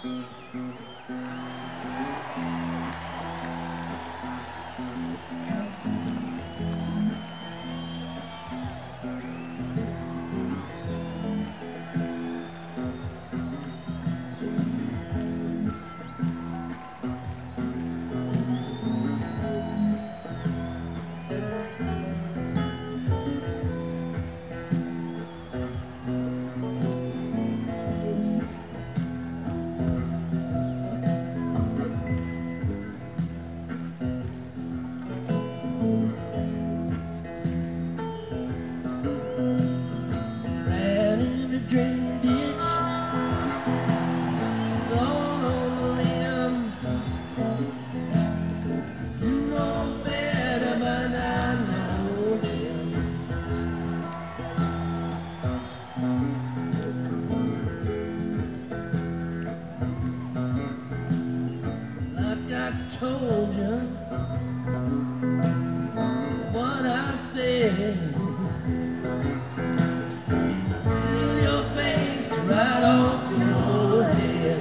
Drain ditch, all on the limb. You know better, but I know him. Like I told you, what I said. Right off your head.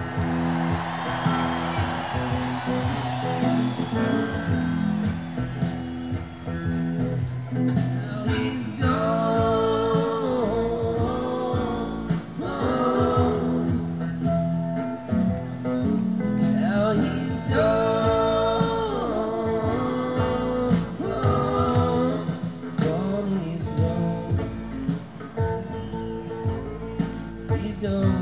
Now he's gone, gone. Now he's gone, gone, gone. He's gone. He's gone.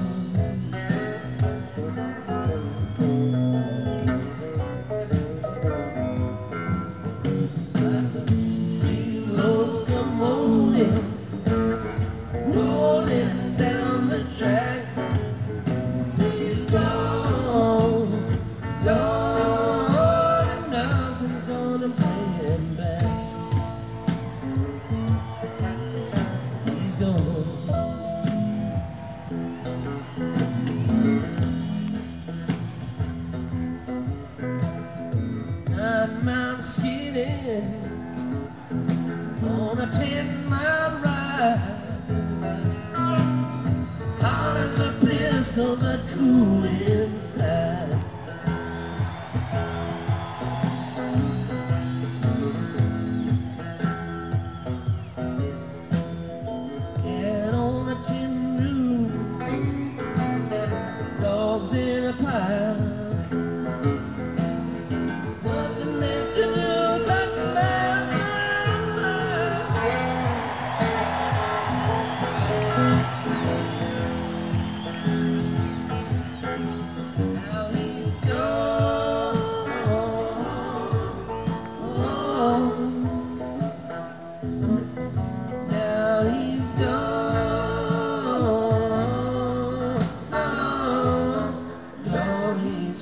Like a steam locomotive rolling down the track. He's gone, gone, and nothing's gonna bring him back. He's gone. I'm skidding on a 10-mile ride. Hot as a pistol, but cool inside. Get on a tin roof, dogs in a pile. He's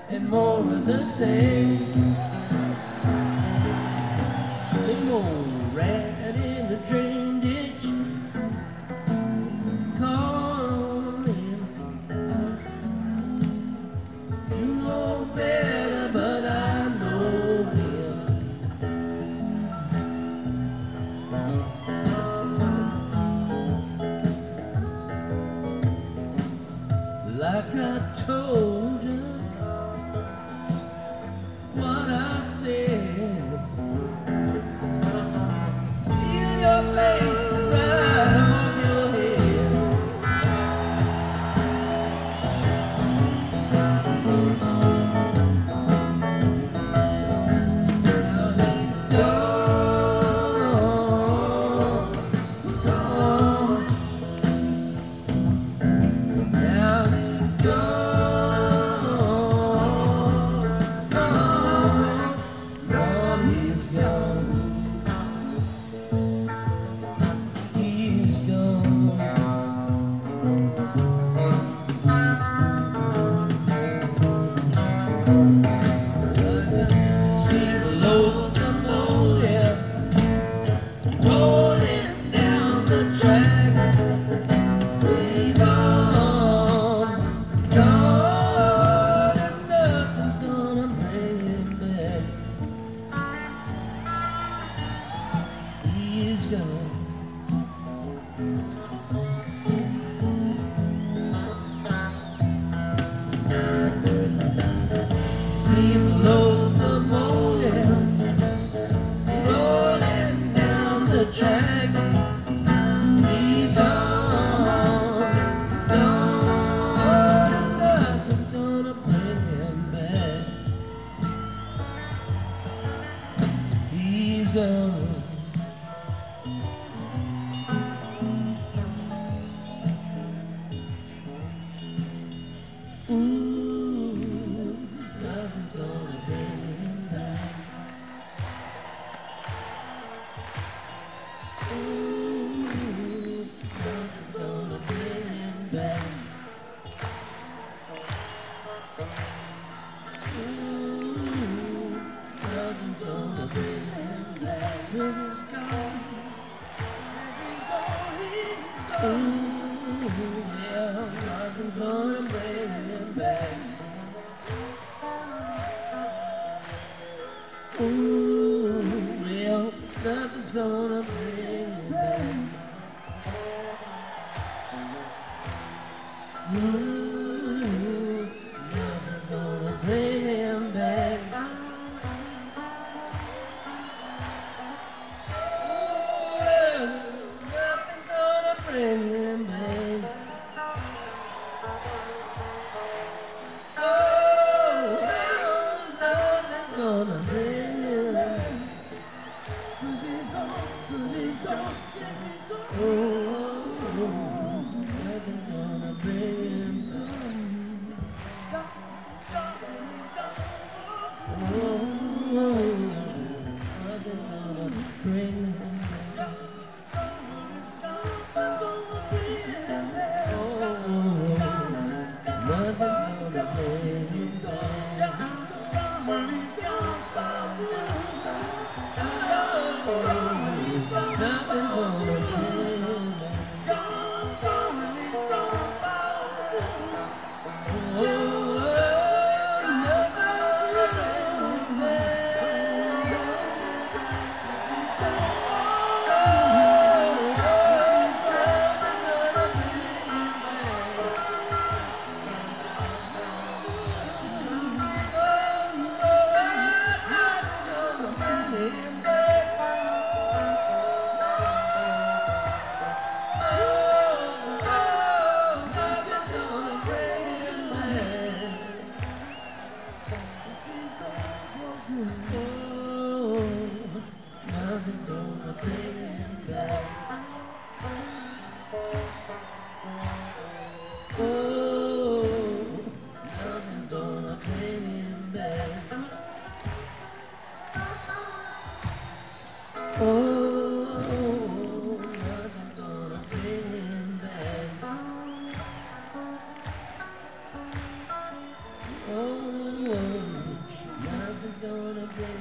and more of the same. Same old rat in the drain ditch, caught on a limb. You know better, but I know him. Like I told you what I said, steal your face right on your head. Now he's gone, gone. Now he's gone, gone. Lord, he's gone. He's gone. See the locomotive rolling down the track. He's on, gone, and nothing's gonna bring him back. He's gone. See the locomotive rolling down the track. He's gone, gone, and nothing's gonna bring him back. He's gone. Ooh, nothing's gonna bring him back. Ooh, nothing's gonna bring him back. Ooh, nothing's gonna bring him back. 'Cause he's gone. He's gone. He's gone. Ooh, yeah, nothing's gonna bring him back. Ooh, yeah, nothing's gonna bring him back. Ooh, nothing's gonna bring him back. Ooh, nothing's gonna bring him back. Oh, nothing's gonna bring him back. 'Cause he's gone, 'cause he's gone, yes he's gone. Oh, nothing's gonna bring him back. Oh, nothing's gonna bring him back. Oh, nothing's gonna bring him back. Nothing's gonna bring him back. Oh, nothing's gonna bring him back. Oh, nothing's gonna bring him back. Oh. day.